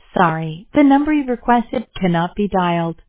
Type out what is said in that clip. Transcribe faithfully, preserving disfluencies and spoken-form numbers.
Sorry, the number you requested cannot be dialed.